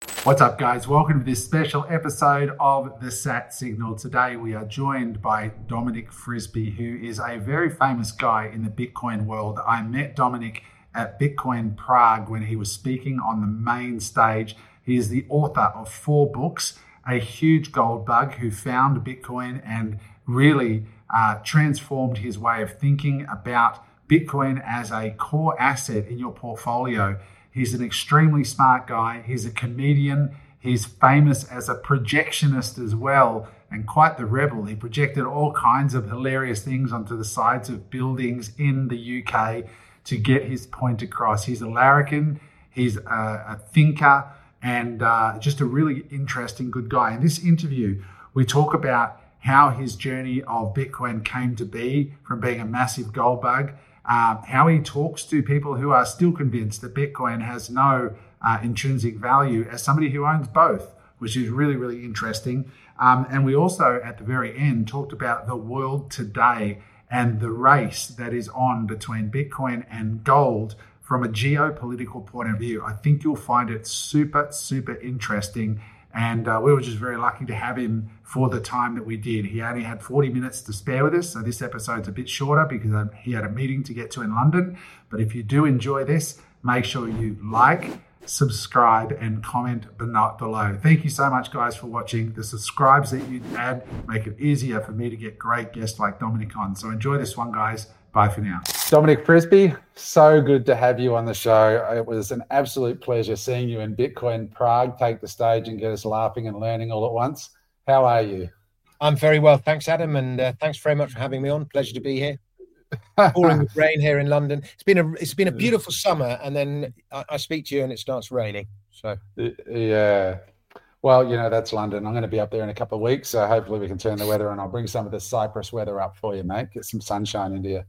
What's up, guys? Welcome to this special episode of The Sat Signal. Today, we are joined by Dominic Frisby, who is a very famous guy in the Bitcoin world. I met Dominic at Bitcoin Prague when he was speaking on the main stage. He is the author of 4 books, a huge gold bug who found Bitcoin and really transformed his way of thinking about Bitcoin as a core asset in your portfolio. He's an extremely smart guy. He's a comedian. He's famous as a projectionist as well, and quite the rebel. He projected all kinds of hilarious things onto the sides of buildings in the UK to get his point across. He's a larrikin. He's a thinker and just a really interesting, good guy. In this interview, we talk about how his journey of Bitcoin came to be from being a massive gold bug, how he talks to people who are still convinced that Bitcoin has no intrinsic value as somebody who owns both, which is really, really interesting. And we also, at the very end, talked about the world today and the race that is on between Bitcoin and gold from a geopolitical point of view. I think you'll find it super, super interesting. And we were just very lucky to have him for the time that we did. He only had 40 minutes to spare with us, so this episode's a bit shorter because he had a meeting to get to in London. But if you do enjoy this, make sure you like, subscribe, and comment below. Thank you so much, guys, for watching. The subscribes that you add make it easier for me to get great guests like Dominic on. So enjoy this one, guys. Bye for now. Dominic Frisby, so good to have you on the show. It was an absolute pleasure seeing you in Bitcoin Prague take the stage and get us laughing and learning all at once. How are you? I'm very well, thanks, Adam, and thanks very much for having me on. Pleasure to be here. Pouring with rain here in London. It's been a beautiful summer, and then I speak to you and it starts raining. So yeah. Well, you know, that's London. I'm going to be up there in a couple of weeks, so hopefully we can turn the weather, and I'll bring some of the Cyprus weather up for you, mate. Get some sunshine into you.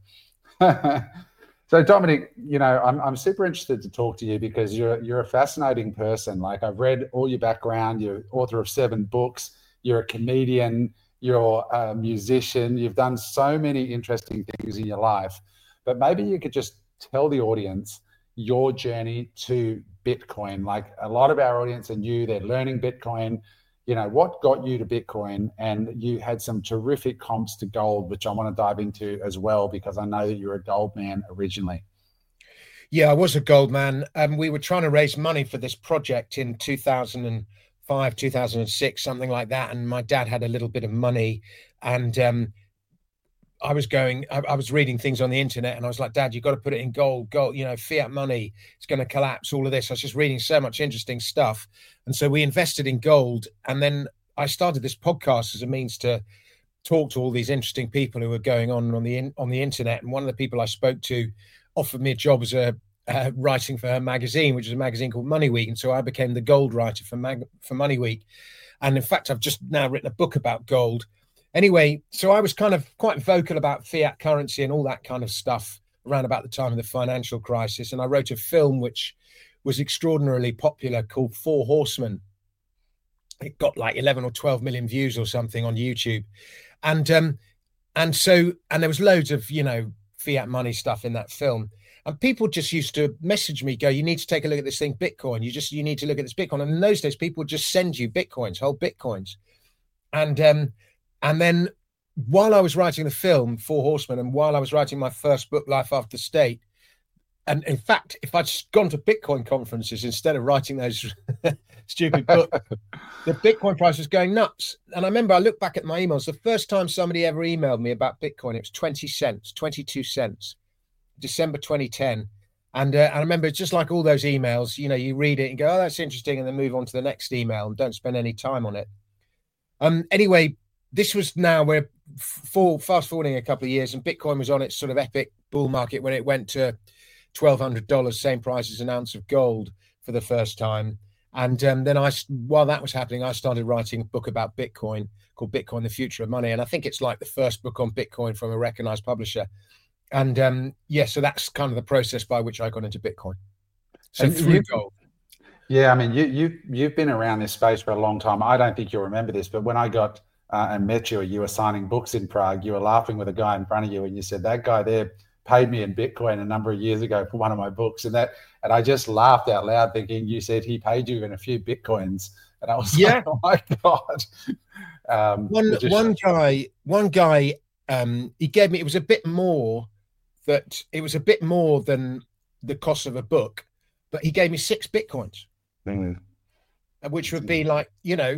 So, Dominic, you know, I'm super interested to talk to you because you're a fascinating person. Like, I've read all your background. You're author of 7 books. You're a comedian. You're a musician. You've done so many interesting things in your life. But maybe you could just tell the audience your journey to Bitcoin. Like, a lot of our audience are new, they're learning Bitcoin. You know, what got you to Bitcoin? And you had some terrific comps to gold, which I want to dive into as well, because I know that you're a gold man originally. Yeah, I was a gold man. We were trying to raise money for this project in 2005, 2006, something like that. And my dad had a little bit of money, and I was reading things on the internet, and I was like, Dad, you've got to put it in gold, you know, fiat money, it's going to collapse, all of this. I was just reading so much interesting stuff. And so we invested in gold. And then I started this podcast as a means to talk to all these interesting people who were going on the internet. And one of the people I spoke to offered me a job as writing for her magazine, which is a magazine called Money Week. And so I became the gold writer for Money Week. And in fact, I've just now written a book about gold. Anyway, so I was kind of quite vocal about fiat currency and all that kind of stuff around about the time of the financial crisis. And I wrote a film which was extraordinarily popular called 4 Horsemen. It got like 11 or 12 million views or something on YouTube. And there was loads of, you know, fiat money stuff in that film. And people just used to message me, go, you need to take a look at this thing, Bitcoin. You need to look at this Bitcoin. And in those days, people would just send you Bitcoins, whole Bitcoins. And then while I was writing the film, 4 Horsemen, and while I was writing my first book, Life After State, and in fact, if I'd gone to Bitcoin conferences instead of writing those stupid books, the Bitcoin price was going nuts. And I remember I looked back at my emails. The first time somebody ever emailed me about Bitcoin, it was 20 cents, 22 cents, December 2010. And I remember it's just like all those emails, you know, you read it and go, oh, that's interesting, and then move on to the next email and don't spend any time on it. Anyway, this was now we're fast forwarding a couple of years, and Bitcoin was on its sort of epic bull market when it went to $1,200, same price as an ounce of gold for the first time. And then while that was happening, I started writing a book about Bitcoin called Bitcoin, the Future of Money. And I think it's like the first book on Bitcoin from a recognized publisher. And so that's kind of the process by which I got into Bitcoin. So through gold. Yeah, I mean, you've been around this space for a long time. I don't think you'll remember this, but when I got and met you, you were signing books in Prague, you were laughing with a guy in front of you, and you said, that guy there paid me in Bitcoin a number of years ago for one of my books, and I just laughed out loud thinking you said he paid you in a few Bitcoins, and I was like, oh my God. One guy, he gave me, it was a bit more than the cost of a book, but he gave me 6 Bitcoins, which would be like,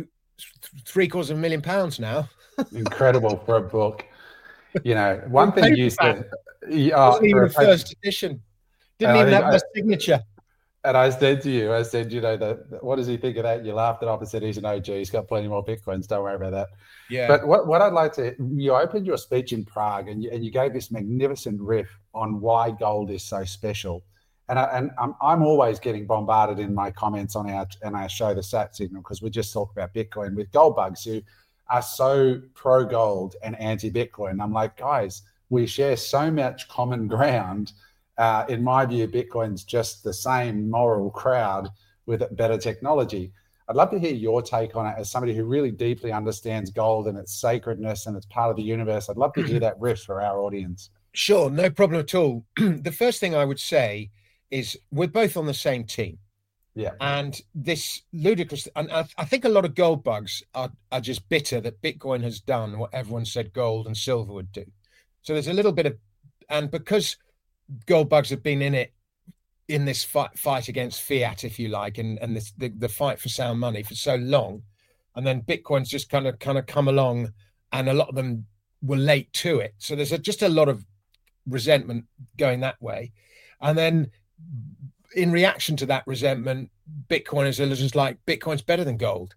£750,000 now. Incredible for a book. One thing you said, wasn't even a first edition. Didn't even have my signature. And I said to you, what does he think of that? You laughed it off and said, he's an OG. He's got plenty more Bitcoins. Don't worry about that. Yeah. But what I'd like to, you opened your speech in Prague and you gave this magnificent riff on why gold is so special. And I'm always getting bombarded in my comments on our show, The Sat Signal, because we just talk about Bitcoin with gold bugs who are so pro gold and anti Bitcoin. I'm like, guys, we share so much common ground. In my view, Bitcoin's just the same moral crowd with better technology. I'd love to hear your take on it as somebody who really deeply understands gold and its sacredness and it's part of the universe. I'd love to hear that riff for our audience. Sure, no problem at all. The first thing I would say is we're both on the same team. Yeah. And this ludicrous, and I think a lot of gold bugs are just bitter that Bitcoin has done what everyone said gold and silver would do. So there's a little bit of, and because gold bugs have been in this fight against fiat, if you like, and the fight for sound money for so long, and then Bitcoin's just kind of come along, and a lot of them were late to it. So there's just a lot of resentment going that way, and then in reaction to that resentment, Bitcoiners are just like, Bitcoin's better than gold,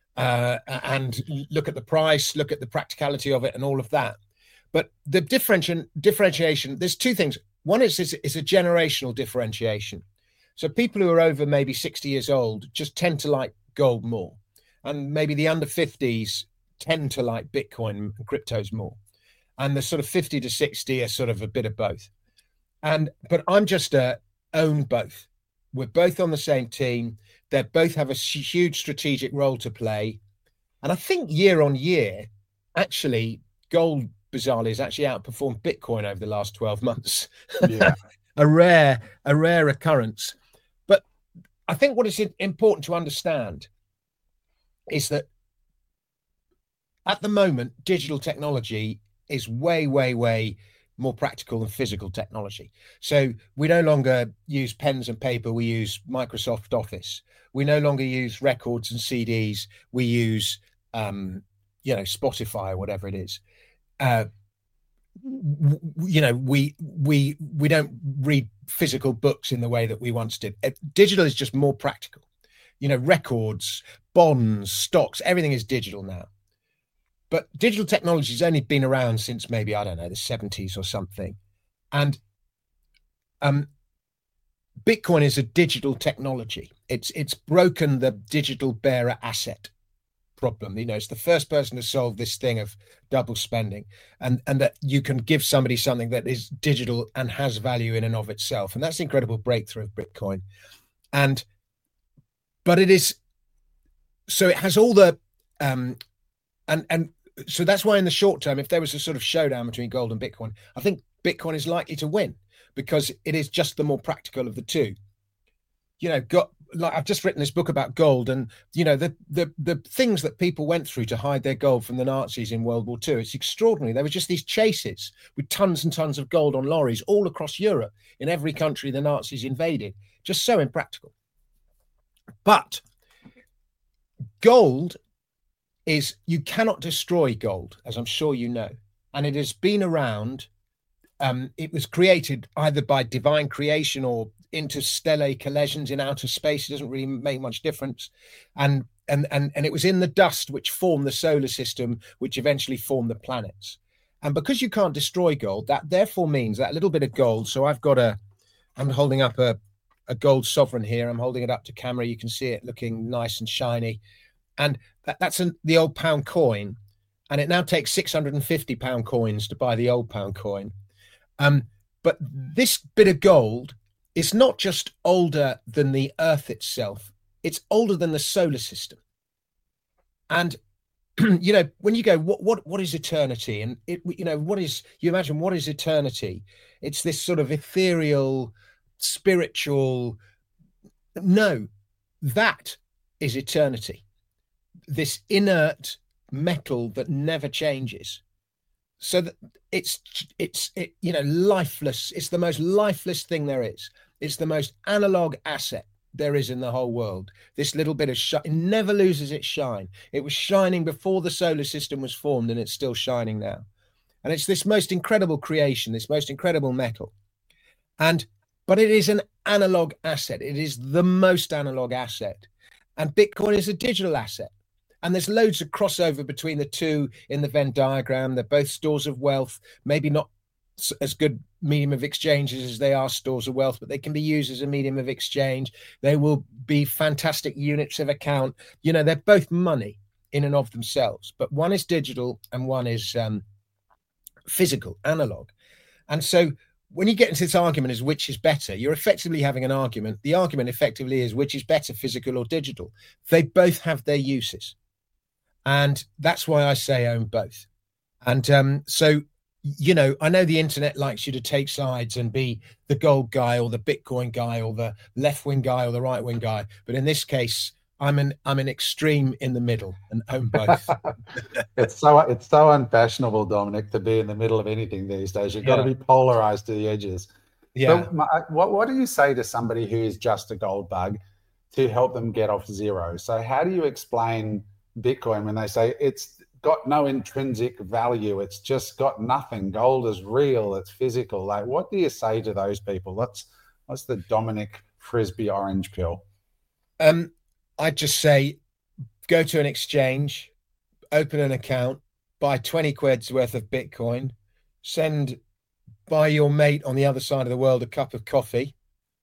and look at the price, look at the practicality of it, and all of that. But the differentiation, there's two things. One is a generational differentiation. So people who are over maybe 60 years old just tend to like gold more. And maybe the under 50s tend to like Bitcoin and cryptos more. And the sort of 50 to 60 are sort of a bit of both. But I'm just own both. We're both on the same team. They both have a huge strategic role to play. And I think year on year, actually, gold bizarrely has actually outperformed Bitcoin over the last 12 months. Yeah. a rare occurrence. But I think what is important to understand is that at the moment, digital technology is way, way, way more practical than physical technology. So we no longer use pens and paper, we use Microsoft Office. We no longer use records and CDs, we use Spotify or whatever it is. We don't read physical books in the way that we once did. Digital is just more practical. Records, bonds, stocks, everything is digital now. But digital technology has only been around since maybe, I don't know, the 70s or something. And Bitcoin is a digital technology. It's broken the digital bearer asset problem. It's the first person to solve this thing of double spending, and that you can give somebody something that is digital and has value in and of itself. And that's the incredible breakthrough of Bitcoin. But it is, so it has all the, and so that's why in the short term, if there was a sort of showdown between gold and Bitcoin, I think Bitcoin is likely to win because it is just the more practical of the two. Like I've just written this book about gold, and the things that people went through to hide their gold from the Nazis in World War II. It's extraordinary. There were just these chases with tons and tons of gold on lorries all across Europe in every country the Nazis invaded. Just so impractical. But gold is, you cannot destroy gold, as I'm sure you know, and it has been around. It was created either by divine creation or interstellar collisions in outer space. It doesn't really make much difference. And it was in the dust which formed the solar system, which eventually formed the planets. And because you can't destroy gold, that therefore means that little bit of gold. So I'm holding up a gold sovereign here. I'm holding it up to camera. You can see it looking nice and shiny. And that's the old pound coin. And it now takes £650 coins to buy the old pound coin. But this bit of gold is not just older than the Earth itself, it's older than the solar system. And you know, when you go, what is eternity? And it, you know, you imagine what is eternity? It's this sort of ethereal, spiritual. No, that is eternity. This inert metal that never changes. So that you know, lifeless. It's the most lifeless thing there is. It's the most analog asset there is in the whole world. This little bit of shine, it never loses its shine. It was shining before the solar system was formed, and it's still shining now. And it's this most incredible creation, this most incredible metal. But it is an analog asset. It is the most analog asset. And Bitcoin is a digital asset. And there's loads of crossover between the two in the Venn diagram. They're both stores of wealth, maybe not as good medium of exchanges as they are stores of wealth, but they can be used as a medium of exchange. They will be fantastic units of account. You know, they're both money in and of themselves, but one is digital and one is physical, analog. And so when you get into this argument as which is better, you're effectively having an argument. The argument effectively is which is better, physical or digital. They both have their uses. And that's why I say own both. And so, you know, I know the internet likes you to take sides and be the gold guy or the Bitcoin guy or the left wing guy or the right wing guy. But in this case, I'm an extreme in the middle and own both. It's so unfashionable, Dominic, to be in the middle of anything these days. You've got to be polarized to the edges. Yeah. So what do you say to somebody who is just a gold bug to help them get off zero? So how do you explain Bitcoin when they say it's got no intrinsic value, it's just got nothing, gold is real, it's physical? Like, what do you say to those people? What's the Dominic Frisby orange pill? I'd just say go to an exchange, open an account, buy 20 quid's worth of Bitcoin, buy your mate on the other side of the world a cup of coffee,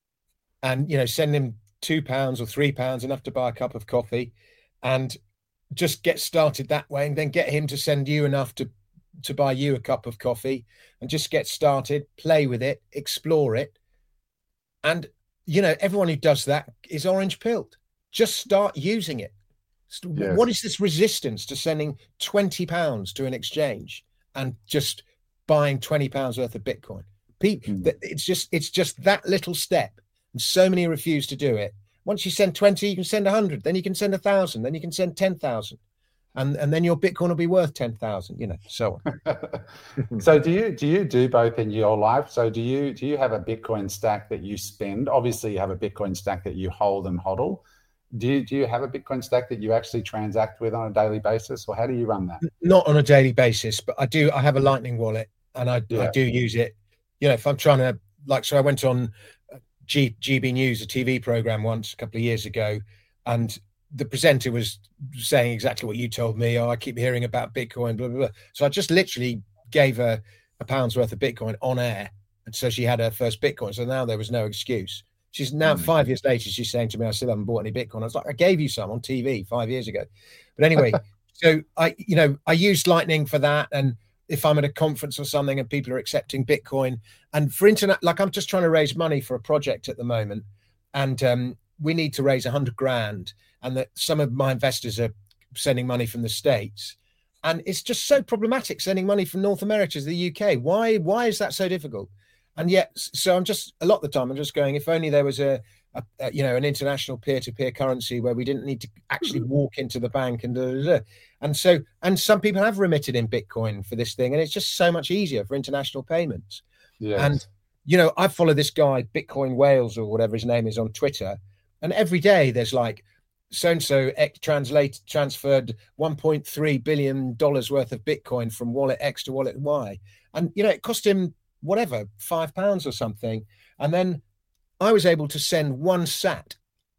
and, you know, send him £2 or £3, enough to buy a cup of coffee, and just get started that way, and then get him to send you enough to buy you a cup of coffee, and just get started, play with it, explore it. And, you know, everyone who does that is orange pilled. Just start using it. Yes. What is this resistance to sending £20 to an exchange and just buying £20 worth of Bitcoin? It's just that little step, and so many refuse to do it. Once you send 20, you can send 100, then you can send 1,000, then you can send 10,000, and then your Bitcoin will be worth 10,000. You know, so on. So do you do both in your life? So do you have a Bitcoin stack that you spend? Obviously, you have a Bitcoin stack that you hold and hodl. Do you have a Bitcoin stack that you actually transact with on a daily basis, or how do you run that? Not on a daily basis, but I do. I have a Lightning wallet, and I do use it. You know, if I'm trying to, like, so I went on GB News, a TV program once a couple of years ago, and the presenter was saying exactly what you told me. Oh, I keep hearing about Bitcoin, blah, blah, blah. So I just literally gave her £1 worth of Bitcoin on air. And so she had her first Bitcoin. So now there was no excuse. She's now 5 years later, she's saying to me, I still haven't bought any Bitcoin. I was like, I gave you some on TV 5 years ago. But anyway, so I used Lightning for that. And if I'm at a conference or something and people are accepting Bitcoin, and for internet, like, I'm just trying to raise money for a project at the moment, and we need to raise 100 grand, and that some of my investors are sending money from the States, and it's just so problematic sending money from North America to the UK. Why is that so difficult? And yet, so I'm just, a lot of the time, I'm just going, if only there was an international peer-to-peer currency where we didn't need to actually walk into the bank and so, and some people have remitted in Bitcoin for this thing, and it's just so much easier for international payments. Yes. And, you know, I follow this guy, Bitcoin Wales or whatever his name is, on Twitter, and every day there's like, so-and-so transferred $1.3 billion worth of Bitcoin from wallet X to wallet Y. And, you know, it cost him whatever, £5 or something. And then I was able to send 1 sat.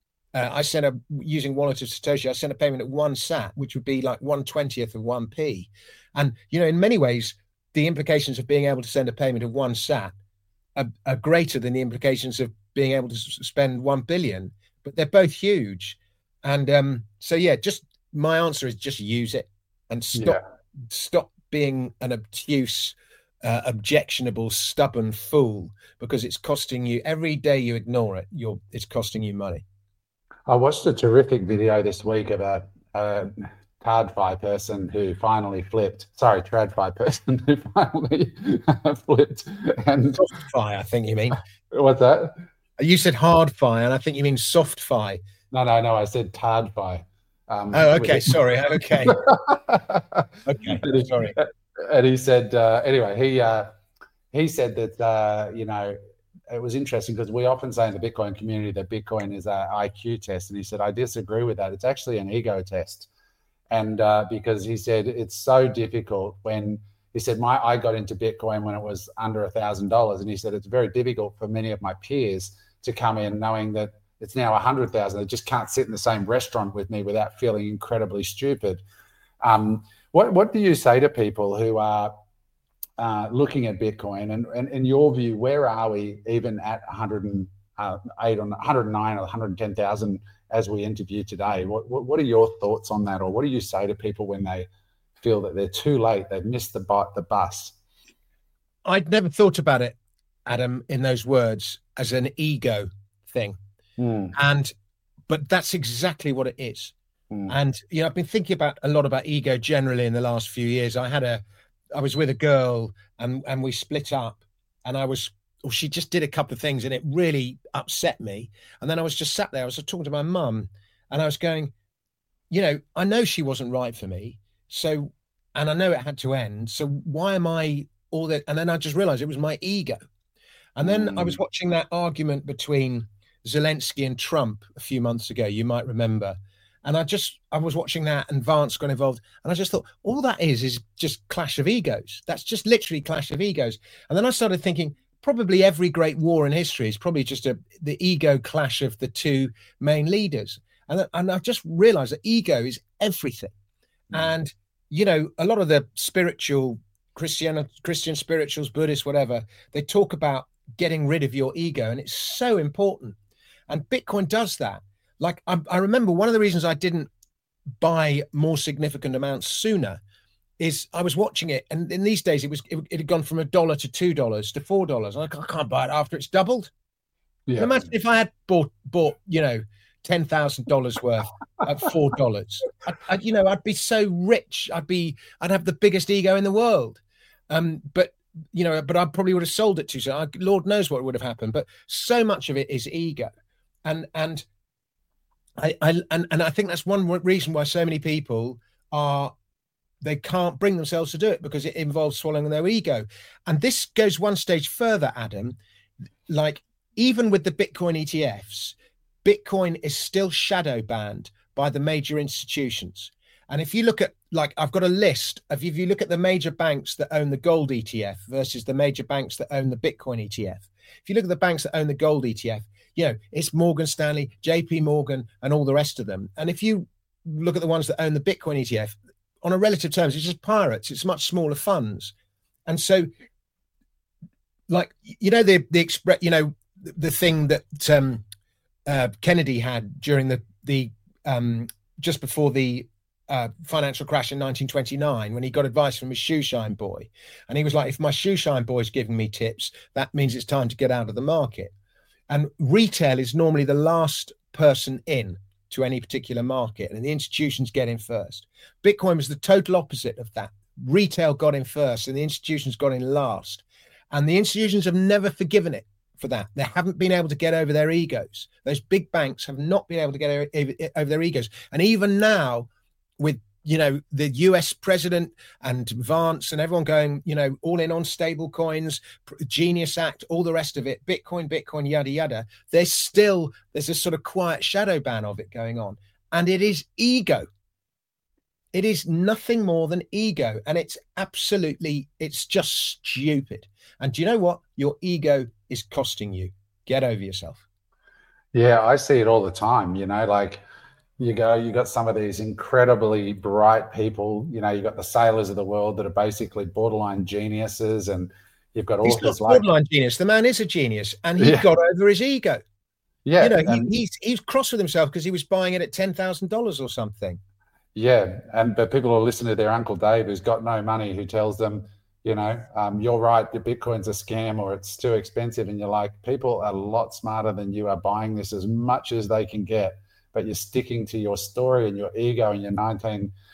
I sent using Wallet of Satoshi, I sent a payment at 1 sat, which would be like 1/20th of 1p. And, you know, in many ways, the implications of being able to send a payment of 1 sat are greater than the implications of being able to spend 1 billion, but they're both huge. And so, yeah, just my answer is just use it and stop being an obtuse, objectionable, stubborn fool, because it's costing you, every day you ignore it, it's costing you money. I watched a terrific video this week about TradFi person who finally flipped. Sorry, TradFi person who finally flipped. And Soft fi, I think you mean. what's that? You said hard fi, and I think you mean soft fi. No. I said TradFi. Oh, okay. Sorry. Okay. Okay. And Sorry. And he said, anyway, he said that, it was interesting because we often say in the Bitcoin community that Bitcoin is an IQ test. And he said, I disagree with that. It's actually an ego test. And because he said it's so difficult when he said, I got into Bitcoin when it was under $1,000. And he said, it's very difficult for many of my peers to come in knowing that it's now 100,000. They just can't sit in the same restaurant with me without feeling incredibly stupid. What do you say to people who are looking at Bitcoin, and in your view, where are we even at 108 or 109 or 110,000 as we interview today? What are your thoughts on that, or what do you say to people when they feel that they're too late, they've missed the bus? I'd never thought about it, Adam, in those words as an ego thing, but that's exactly what it is. And I've been thinking about a lot about ego generally in the last few years. I was with a girl and we split up, and she just did a couple of things and it really upset me. And then I was just sat there, I was talking to my mum, and I was going, I know she wasn't right for me. So, and I know it had to end. So why am I all that? And then I just realized it was my ego. And then I was watching that argument between Zelensky and Trump a few months ago, you might remember. And I was watching that, and Vance got involved. And I just thought, all that is just clash of egos. That's just literally clash of egos. And then I started thinking, probably every great war in history is probably just the ego clash of the two main leaders. And I just realized that ego is everything. And, a lot of the spiritual Christian spirituals, Buddhists, whatever, they talk about getting rid of your ego. And it's so important. And Bitcoin does that. Like, I remember one of the reasons I didn't buy more significant amounts sooner is I was watching it. And in these days, it had gone from $1 to $2 to $4. I can't buy it after it's doubled. Yeah. Imagine if I had bought $10,000 worth at $4. I'd be so rich. I'd have the biggest ego in the world. But I probably would have sold it too soon. Lord knows what would have happened. But so much of it is ego. And I think that's one reason why so many people they can't bring themselves to do it, because it involves swallowing their ego. And this goes one stage further, Adam. Like, even with the Bitcoin ETFs, Bitcoin is still shadow banned by the major institutions. And if you look at, like, I've got a list of, if you look at the major banks that own the gold ETF versus the major banks that own the Bitcoin ETF, if you look at the banks that own the gold ETF, it's Morgan Stanley, JP Morgan, and all the rest of them. And if you look at the ones that own the Bitcoin ETF, on a relative terms, it's just pirates. It's much smaller funds. And so, like, the thing that Kennedy had during the just before the financial crash in 1929, when he got advice from his shoeshine boy. And he was like, if my shoeshine boy's giving me tips, that means it's time to get out of the market. And retail is normally the last person in to any particular market, and the institutions get in first. Bitcoin was the total opposite of that. Retail got in first and the institutions got in last. And the institutions have never forgiven it for that. They haven't been able to get over their egos. Those big banks have not been able to get over their egos. And even now, with the US president and Vance and everyone going, all in on stable coins, Genius Act, all the rest of it, Bitcoin, yada, yada. There's a sort of quiet shadow ban of it going on. And it is ego. It is nothing more than ego. And it's just stupid. And do you know what? Your ego is costing you. Get over yourself. Yeah, I see it all the time, like, you got some of these incredibly bright people, you got the sailors of the world that are basically borderline geniuses, and you've got all this borderline genius. The man is a genius, and he got over his ego. Yeah, he's cross with himself because he was buying it at $10,000 or something. Yeah, but people are listening to their Uncle Dave, who's got no money, who tells them, you're right, the Bitcoin's a scam or it's too expensive, and you're like, people are a lot smarter than you are buying this as much as they can get. But you're sticking to your story and your ego and your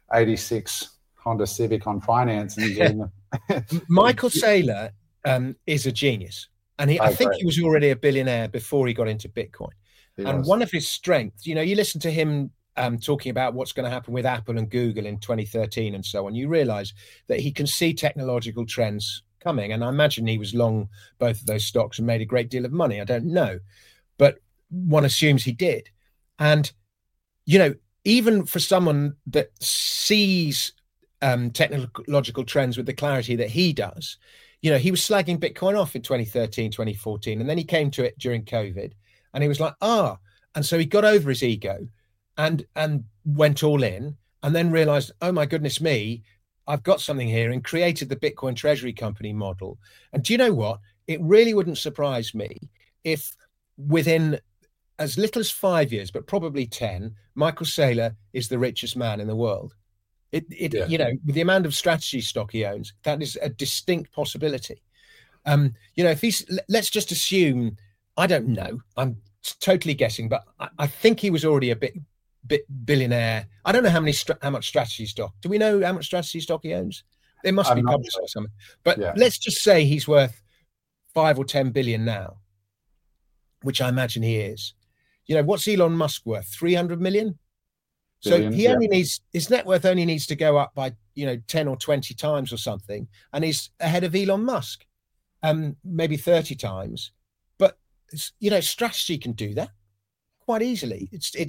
'86 Honda Civic on finance and doing. Michael Saylor is a genius, and I think he was already a billionaire before he got into Bitcoin. One of his strengths, you listen to him talking about what's going to happen with Apple and Google in 2013 and so on, you realize that he can see technological trends coming. And I imagine he was long both of those stocks and made a great deal of money. I don't know, but one assumes he did. And, even for someone that sees technological trends with the clarity that he does, he was slagging Bitcoin off in 2013, 2014. And then he came to it during COVID and he was like, and so he got over his ego and went all in, and then realized, oh my goodness me, I've got something here, and created the Bitcoin Treasury Company model. And do you know what? It really wouldn't surprise me if within as little as 5 years, but probably 10, Michael Saylor is the richest man in the world. With the amount of strategy stock he owns, that is a distinct possibility. If let's just assume, I don't know, I'm totally guessing, but I think he was already a bit billionaire. I don't know how much strategy stock. Do we know how much strategy stock he owns? It must be published or something. But let's just say he's worth 5 or 10 billion now, which I imagine he is. What's Elon Musk worth? 300 million? So he only needs, his net worth only needs to go up by 10 or 20 times or something, and he's ahead of Elon Musk, maybe 30 times. But strategy can do that quite easily.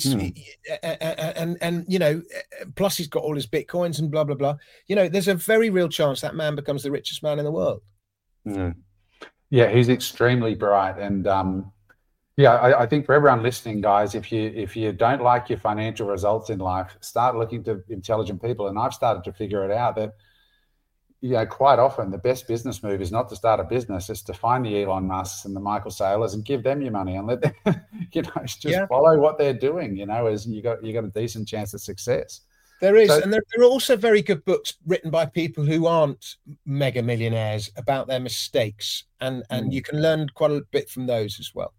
Plus he's got all his Bitcoins and blah blah blah. There's a very real chance that man becomes the richest man in the world. Yeah, he's extremely bright, and I think for everyone listening, guys, if you don't like your financial results in life, start looking to intelligent people. And I've started to figure it out that quite often the best business move is not to start a business, it's to find the Elon Musks and the Michael Saylors and give them your money and let them, follow what they're doing, as you got a decent chance of success. There is, and there are also very good books written by people who aren't mega millionaires about their mistakes, and you can learn quite a bit from those as well.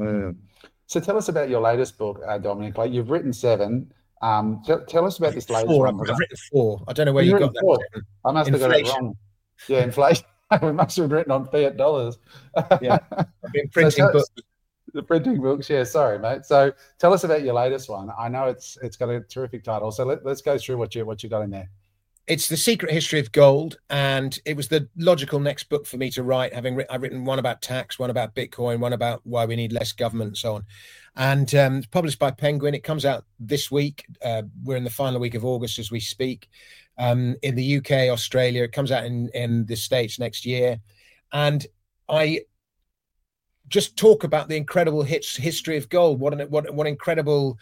So tell us about your latest book, Dominic. Like, you've written 7. Tell us about this latest one. I've written 4. I don't know where you got that. I must have got it wrong. Yeah, inflation. We must have written on fiat dollars. Yeah, I've been printing books. The printing books, yeah. Sorry, mate. So tell us about your latest one. I know it's got a terrific title. So let's go through what you got in there. It's The Secret History of Gold, and it was the logical next book for me to write. I've written one about tax, one about Bitcoin, one about why we need less government, and so on. And it's published by Penguin. It comes out this week. We're in the final week of August as we speak. In the UK, Australia, it comes out in the States next year. And I just talk about the incredible history of gold. What an incredible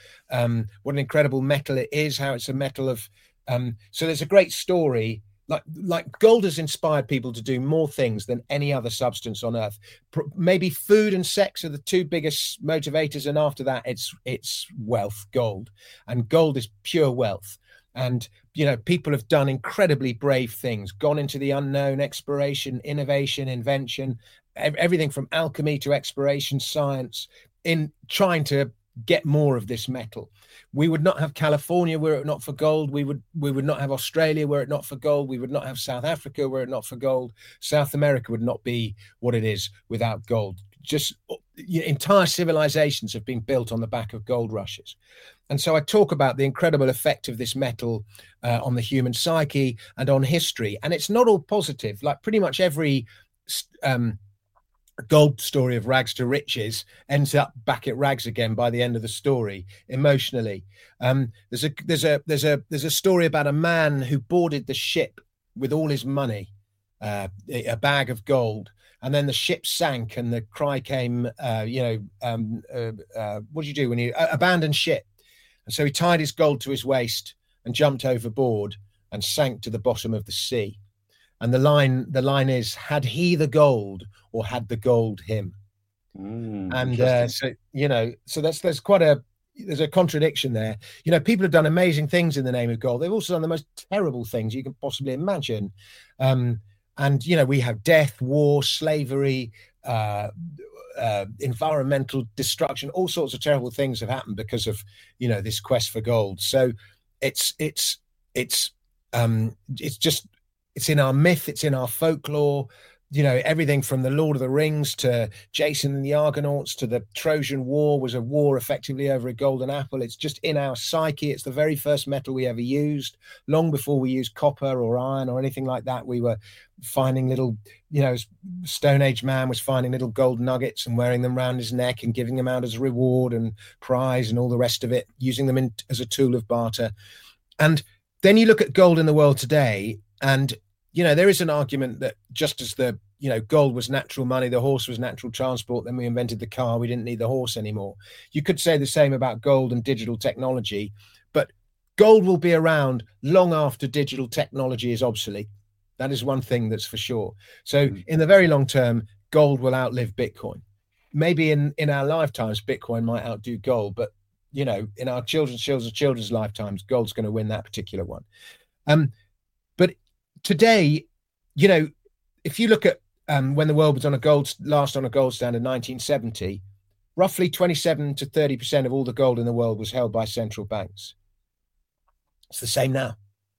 metal it is. How it's a metal of so there's a great story. Like gold has inspired people to do more things than any other substance on earth. Maybe food and sex are the two biggest motivators, and after that, it's wealth. Gold is pure wealth. And people have done incredibly brave things, gone into the unknown, exploration, innovation, invention, everything from alchemy to exploration science, in trying to get more of this metal. We would not have California were it not for gold. We would not have Australia were it not for gold. We would not have South Africa were it not for gold. South America would not be what it is without gold. Just entire civilizations have been built on the back of gold rushes. And so I talk about the incredible effect of this metal on the human psyche and on history. And it's not all positive. Like pretty much every gold story of rags to riches ends up back at rags again by the end of the story emotionally. There's a story about a man who boarded the ship with all his money, a bag of gold, and then the ship sank and the cry came, what do you do when you abandon ship? And so he tied his gold to his waist and jumped overboard and sank to the bottom of the sea. And the line is, had he the gold or had the gold him? So there's a contradiction there. People have done amazing things in the name of gold. They've also done the most terrible things you can possibly imagine. We have death, war, slavery, environmental destruction, all sorts of terrible things have happened because of, this quest for gold. So it's it's in our myth, it's in our folklore. Everything from the Lord of the Rings to Jason and the Argonauts to the Trojan War was a war effectively over a golden apple. It's just in our psyche. It's the very first metal we ever used. Long before we used copper or iron or anything like that, we were finding little, Stone Age man was finding little gold nuggets and wearing them around his neck and giving them out as a reward and prize and all the rest of it, using them as a tool of barter. And then you look at gold in the world today, and there is an argument that just as the gold was natural money, the horse was natural transport, then we invented the car, we didn't need the horse anymore. You could say the same about gold and digital technology, but gold will be around long after digital technology is obsolete. That is one thing that's for sure. So in the very long term, gold will outlive Bitcoin. Maybe in our lifetimes, Bitcoin might outdo gold, but in our children's lifetimes, gold's going to win that particular one. But today, if you look at when the world was last on a gold standard, 1970, roughly 27 to 30% of all the gold in the world was held by central banks. It's the same now.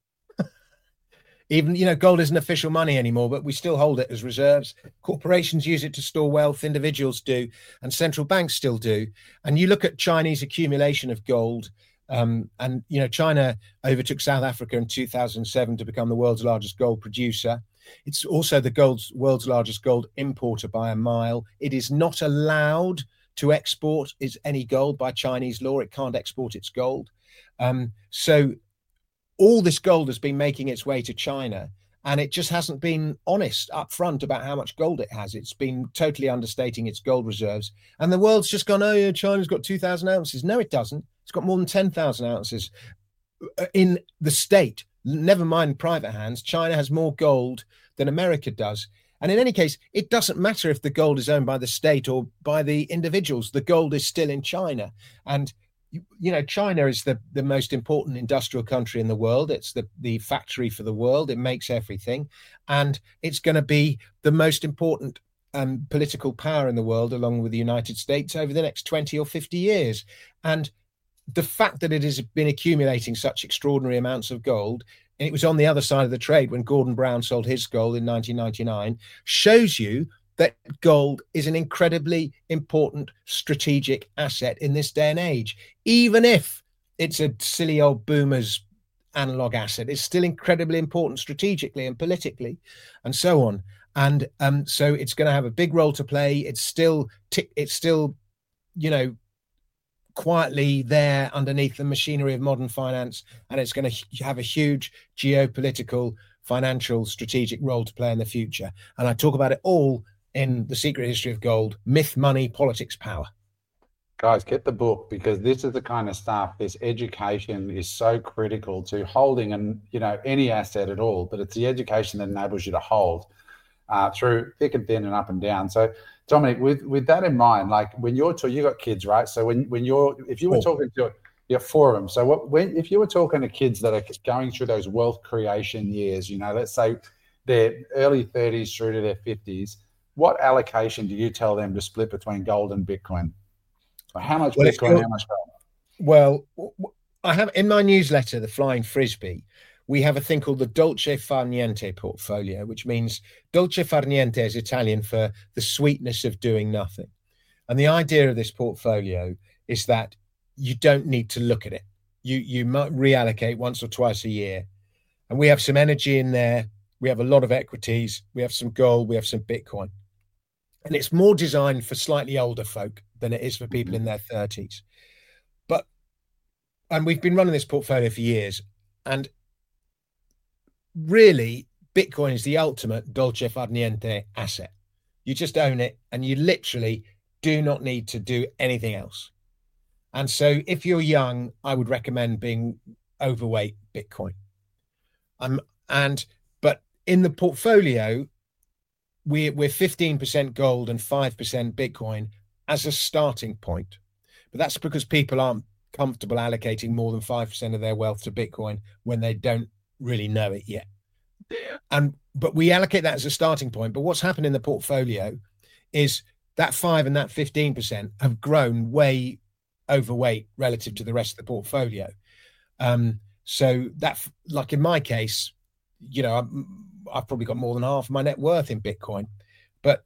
Even, gold isn't official money anymore, but we still hold it as reserves. Corporations use it to store wealth, individuals do, and central banks still do. And you look at Chinese accumulation of gold, and China overtook South Africa in 2007 to become the world's largest gold producer. It's also the world's largest gold importer by a mile. It is not allowed to export any gold by Chinese law. It can't export its gold. So all this gold has been making its way to China, and it just hasn't been honest up front about how much gold it has. It's been totally understating its gold reserves. And the world's just gone, oh, yeah, China's got 2,000 ounces. No, it doesn't. It's got more than 10,000 ounces in the state. Never mind private hands. China has more gold than America does. And in any case, it doesn't matter if the gold is owned by the state or by the individuals. The gold is still in China. And China is the most important industrial country in the world. It's the factory for the world. It makes everything. And it's going to be the most important political power in the world, along with the United States, over the next 20 or 50 years. And the fact that it has been accumulating such extraordinary amounts of gold, and it was on the other side of the trade when Gordon Brown sold his gold in 1999, shows you that gold is an incredibly important strategic asset in this day and age. Even if it's a silly old boomer's analog asset, it's still incredibly important strategically and politically and so on. And so it's going to have a big role to play. It's still quietly there underneath the machinery of modern finance, and it's going to have a huge geopolitical, financial, strategic role to play in the future. And I talk about it all in The Secret History of Gold: Myth, Money, Politics, Power. Guys, get the book, because this is the kind of stuff, this education is so critical to holding any asset at all, but it's the education that enables you to hold through thick and thin and up and down. So Dominic, with that in mind, like when you got kids, right? So if you were talking to your forum, so if you were talking to kids that are going through those wealth creation years, let's say their early 30s through to their 50s, what allocation do you tell them to split between gold and Bitcoin? How much Bitcoin, how much gold? Well, I have in my newsletter, The Flying Frisbee, we have a thing called the Dolce Far Niente portfolio, which means Dolce Far Niente is Italian for the sweetness of doing nothing. And the idea of this portfolio is that you don't need to look at it. You might reallocate once or twice a year. And we have some energy in there. We have a lot of equities. We have some gold. We have some Bitcoin. And it's more designed for slightly older folk than it is for people in their 30s. And we've been running this portfolio for years. And really, Bitcoin is the ultimate Dolce Far Niente asset. You just own it, and you literally do not need to do anything else. And so if you're young, I would recommend being overweight Bitcoin. But in the portfolio, we're 15% gold and 5% Bitcoin as a starting point. But that's because people aren't comfortable allocating more than 5% of their wealth to Bitcoin when they don't really know it yet. But we allocate that as a starting point. But what's happened in the portfolio is that 5 and that 15% have grown way overweight relative to the rest of the portfolio. So that, like in my case, I've probably got more than half of my net worth in Bitcoin, but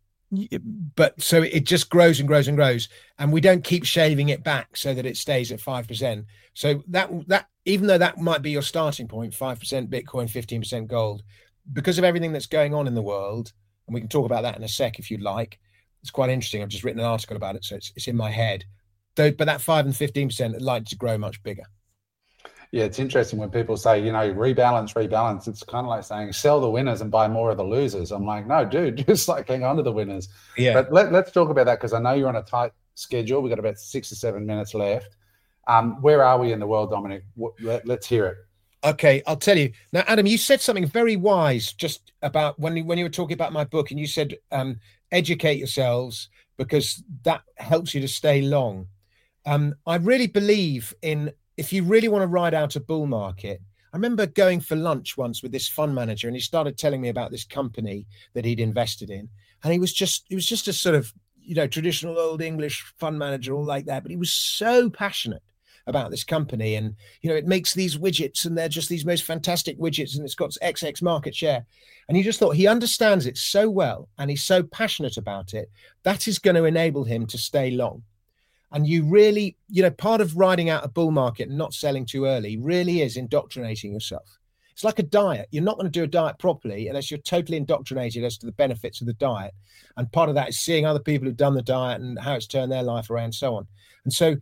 so it just grows and grows and grows, and we don't keep shaving it back so that it stays at 5%. So that even though that might be your starting point, 5% Bitcoin, 15% gold, because of everything that's going on in the world, and we can talk about that in a sec if you'd like. It's quite interesting. I've just written an article about it, so it's in my head. But that 5 and 15% are likely to grow much bigger. Yeah, it's interesting when people say, rebalance. It's kind of like saying sell the winners and buy more of the losers. I'm like, no, dude, just like hang on to the winners. Yeah. But let's talk about that, because I know you're on a tight schedule. We've got about 6 or 7 minutes left. Where are we in the world, Dominic? Let's hear it. Okay, I'll tell you. Now, Adam, you said something very wise just about when you were talking about my book, and you said educate yourselves because that helps you to stay long. I really believe in, if you really want to ride out a bull market. I remember going for lunch once with this fund manager, and he started telling me about this company that he'd invested in. And he was just a sort of, traditional old English fund manager, all like that. But he was so passionate about this company, and it makes these widgets, and they're just these most fantastic widgets, and it's got XX market share. And he just thought he understands it so well, and he's so passionate about it, that is going to enable him to stay long. And you really, part of riding out a bull market and not selling too early really is indoctrinating yourself. It's like a diet. You're not going to do a diet properly unless you're totally indoctrinated as to the benefits of the diet. And part of that is seeing other people who've done the diet and how it's turned their life around, so on. And so,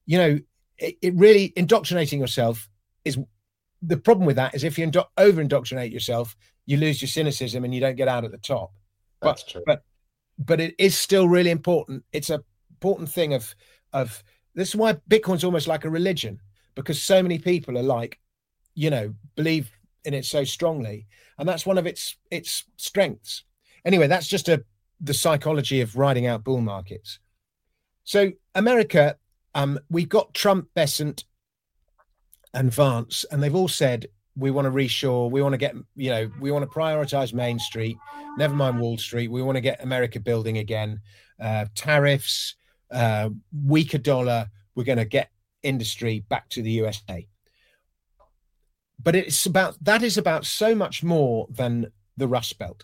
it really, indoctrinating yourself is, the problem with that is if you over indoctrinate yourself, you lose your cynicism and you don't get out at the top. That's true. But it is still really important. It's an important thing of this is why Bitcoin's almost like a religion, because so many people are like, believe in it so strongly, and that's one of its strengths. Anyway, that's just the psychology of riding out bull markets. So America, we've got Trump, Bessent, and Vance, and they've all said we want to reshore, we want to get, we want to prioritize Main Street, never mind Wall Street. We want to get America building again. Tariffs, weaker dollar, we're going to get industry back to the USA. But that is about so much more than the Rust Belt.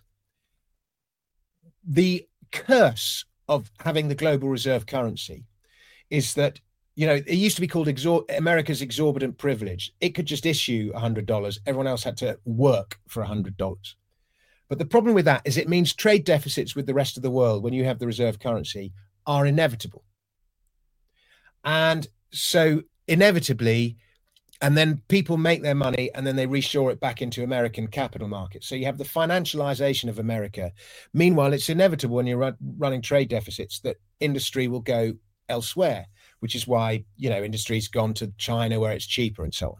The curse of having the global reserve currency is that, it used to be called America's exorbitant privilege. It could just issue $100. Everyone else had to work for $100. But the problem with that is it means trade deficits with the rest of the world when you have the reserve currency are inevitable. And so inevitably, and then people make their money and then they reshore it back into American capital markets. So you have the financialization of America. Meanwhile, it's inevitable when you're running trade deficits that industry will go elsewhere, which is why, industry's gone to China where it's cheaper and so on.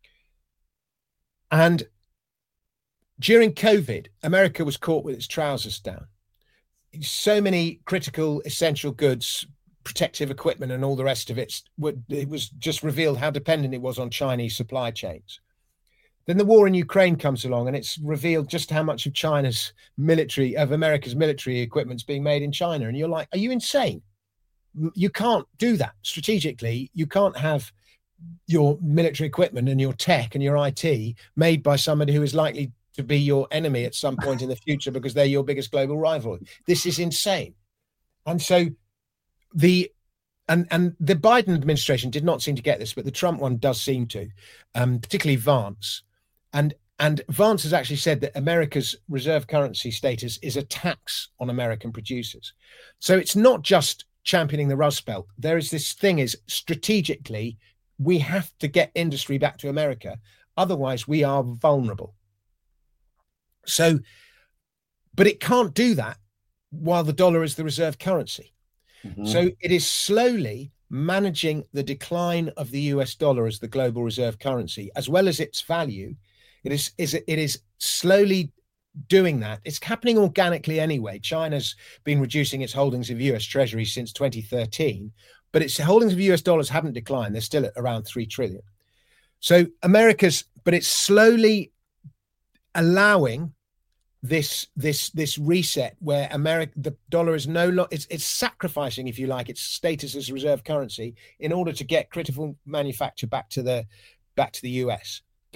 And during COVID, America was caught with its trousers down. So many critical, essential goods, protective equipment and all the rest of it was just revealed how dependent it was on Chinese supply chains. Then the war in Ukraine comes along, and it's revealed just how much of America's military equipment's being made in China. And you're like, are you insane? You can't do that strategically. You can't have your military equipment and your tech and your IT made by somebody who is likely to be your enemy at some point in the future because they're your biggest global rival. This is insane. And so the Biden administration did not seem to get this, but the Trump one does seem to, particularly Vance. And Vance has actually said that America's reserve currency status is a tax on American producers. So it's not just championing the Rust Belt. There is this thing is strategically, we have to get industry back to America. Otherwise, we are vulnerable. So, but it can't do that while the dollar is the reserve currency. Mm-hmm. So it is slowly managing the decline of the US dollar as the global reserve currency, as well as its value. It is slowly doing that. It's happening organically anyway. China's been reducing its holdings of US Treasuries since 2013, but its holdings of US dollars haven't declined. They're still at around 3 trillion. So but it's slowly allowing this reset where the dollar is no longer, it's sacrificing, if you like, its status as reserve currency in order to get critical manufacture back to the US.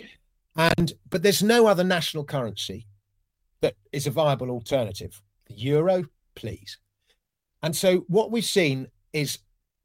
But there's no other national currency that is a viable alternative. The euro, please. And so what we've seen is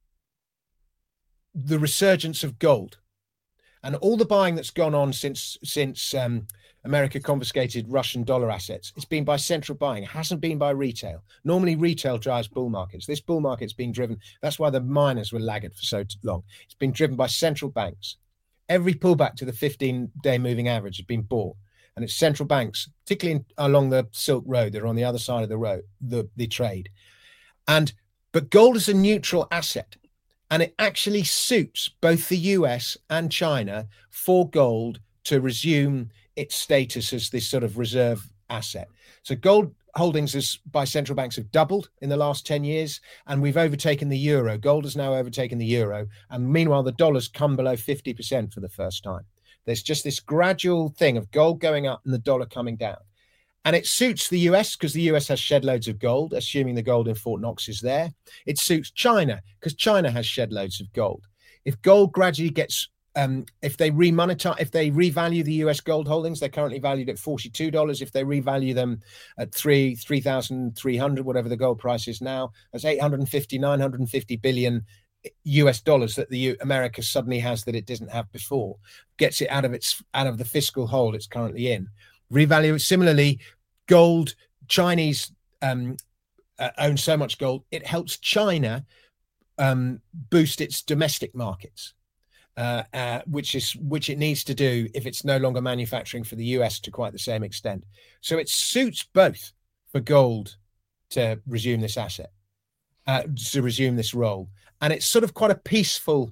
the resurgence of gold, and all the buying that's gone on since America confiscated Russian dollar assets. It's been by central buying. It hasn't been by retail. Normally, retail drives bull markets. This bull market's been driven. That's why the miners were laggard for so long. It's been driven by central banks. Every pullback to the 15-day moving average has been bought, and it's central banks, particularly along the Silk Road. They're on the other side of the road, the trade. But gold is a neutral asset, and it actually suits both the US and China for gold to resume its status as this sort of reserve asset. So gold holdings by central banks have doubled in the last 10 years, and we've overtaken the euro. Gold has now overtaken the euro, and meanwhile, the dollar's come below 50% for the first time. There's just this gradual thing of gold going up and the dollar coming down. And it suits the US because the US has shed loads of gold, assuming the gold in Fort Knox is there. It suits China because China has shed loads of gold. If gold gradually gets if they revalue the US gold holdings, they're currently valued at $42. If they revalue them at 3,300, whatever the gold price is now, that's 950 billion US dollars that the America suddenly has that it didn't have before, gets it out of the fiscal hole it's currently in. Revalue. Similarly, gold, Chinese own so much gold, it helps China boost its domestic markets. Which it needs to do if it's no longer manufacturing for the US to quite the same extent. So it suits both for gold to resume this asset, to resume this role. And it's sort of quite a peaceful,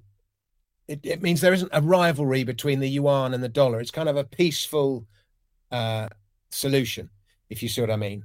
it means there isn't a rivalry between the yuan and the dollar. It's kind of a peaceful solution, if you see what I mean.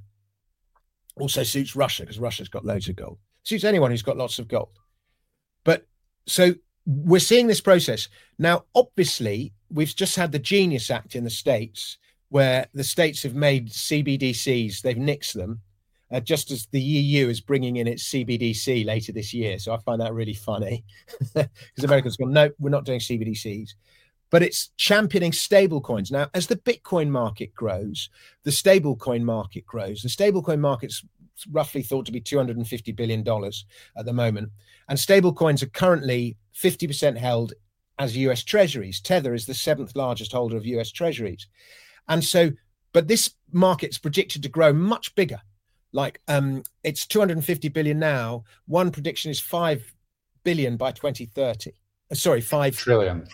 Also suits Russia because Russia's got loads of gold. Suits anyone who's got lots of gold. But so we're seeing this process. Now, obviously, we've just had the Genius Act in the States, where the states have made CBDCs, they've nixed them, just as the EU is bringing in its CBDC later this year. So I find that really funny because Americans go, no, we're not doing CBDCs. But it's championing stable coins. Now, as the Bitcoin market grows, the stable coin market grows. The stable coin market's roughly thought to be $250 billion at the moment. And stable coins are currently 50% held as US Treasuries. Tether is the 7th largest holder of US Treasuries. And so, but this market's predicted to grow much bigger. Like it's 250 billion now. One prediction is 5 billion by 2030. Sorry, 5 trillion.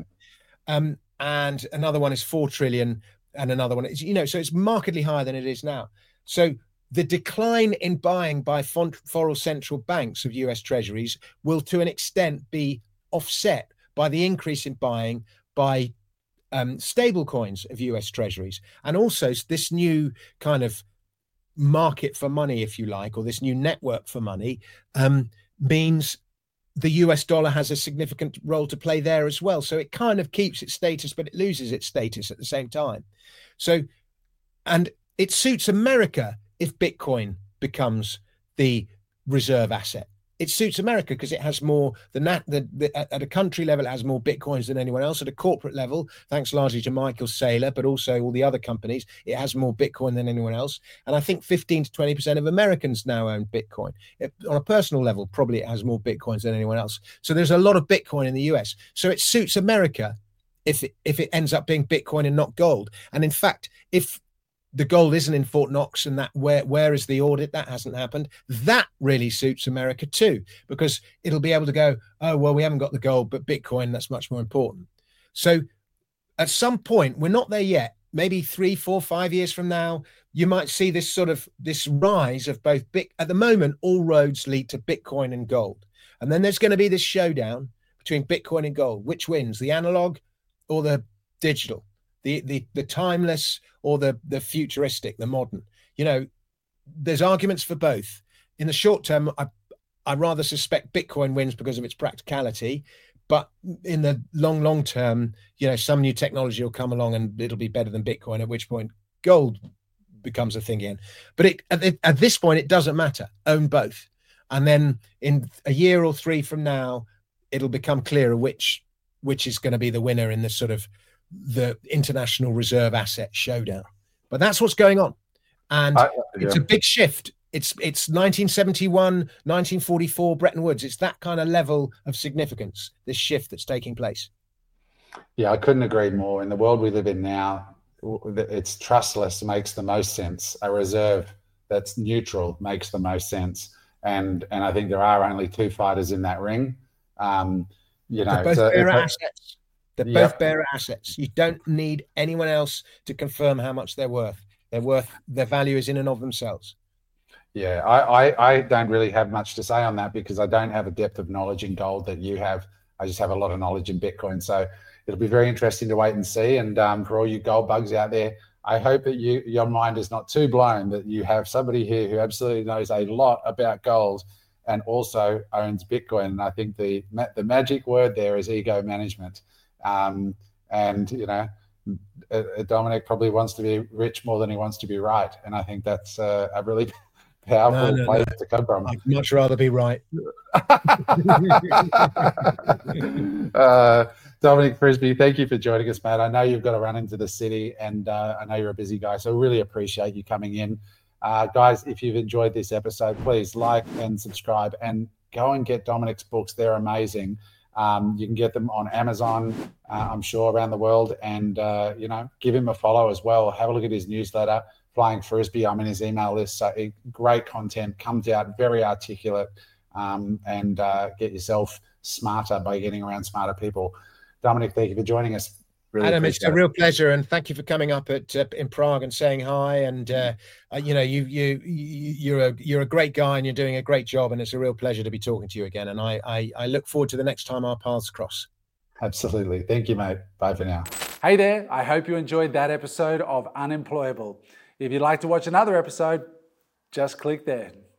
And another one is 4 trillion. And another one is, so it's markedly higher than it is now. So the decline in buying by foreign central banks of US Treasuries will to an extent be offset by the increase in buying by stable coins of US Treasuries. And also this new kind of market for money, if you like, or this new network for money means the US dollar has a significant role to play there as well. So it kind of keeps its status, but it loses its status at the same time. So, and it suits America if Bitcoin becomes the reserve asset. It suits America because it has more at a country level, it has more Bitcoins than anyone else. At a corporate level, thanks largely to Michael Saylor, but also all the other companies, it has more Bitcoin than anyone else. And I think 15 to 20% of Americans now own Bitcoin. On a personal level, probably it has more Bitcoins than anyone else. So there's a lot of Bitcoin in the US. So it suits America if it ends up being Bitcoin and not gold. And in fact, if the gold isn't in Fort Knox and that where is the audit, that hasn't happened, that really suits America too, because it'll be able to go, oh, well, we haven't got the gold, but Bitcoin, that's much more important. So at some point, we're not there yet, maybe 3, 4, 5 years from now, you might see this rise of both at the moment, all roads lead to Bitcoin and gold. And then there's going to be this showdown between Bitcoin and gold. Which wins, the analog or the digital? The timeless or the futuristic, the modern? There's arguments for both. In the short term, I rather suspect Bitcoin wins because of its practicality, but in the long term, some new technology will come along and it'll be better than Bitcoin, at which point gold becomes a thing again. But at this point, it doesn't matter. Own both. And then in a year or 3 from now, it'll become clearer which is going to be the winner in this sort of the international reserve asset showdown. But that's what's going on. And it's a big shift. It's 1971, 1944, Bretton Woods. It's that kind of level of significance, this shift that's taking place. Yeah, I couldn't agree more. In the world we live in now, it's trustless makes the most sense. A reserve that's neutral makes the most sense. And I think there are only two fighters in that ring. They're both bearer assets. They're both bearer assets. You don't need anyone else to confirm how much they're worth. Their value is in and of themselves. Yeah, I don't really have much to say on that because I don't have a depth of knowledge in gold that you have. I just have a lot of knowledge in Bitcoin. So it'll be very interesting to wait and see. And for all you gold bugs out there, I hope that your mind is not too blown, that you have somebody here who absolutely knows a lot about gold and also owns Bitcoin. And I think the magic word there is ego management. Dominic probably wants to be rich more than he wants to be right. And I think that's a really powerful place to come from. I'd much rather be right. Dominic Frisby, thank you for joining us, mate. I know you've got to run into the city and I know you're a busy guy, so really appreciate you coming in. Guys, if you've enjoyed this episode, please like and subscribe and go and get Dominic's books. They're amazing. You can get them on Amazon, I'm sure, around the world. And, give him a follow as well. Have a look at his newsletter, Flying Frisbee. I'm in his email list. So great content, comes out very articulate, and get yourself smarter by getting around smarter people. Dominic, thank you for joining us. Really Adam, it's a real pleasure, and thank you for coming up in Prague and saying hi. And you're a great guy, and you're doing a great job, and it's a real pleasure to be talking to you again. And I look forward to the next time our paths cross. Absolutely, thank you, mate. Bye for now. Hey there, I hope you enjoyed that episode of Unemployable. If you'd like to watch another episode, just click there.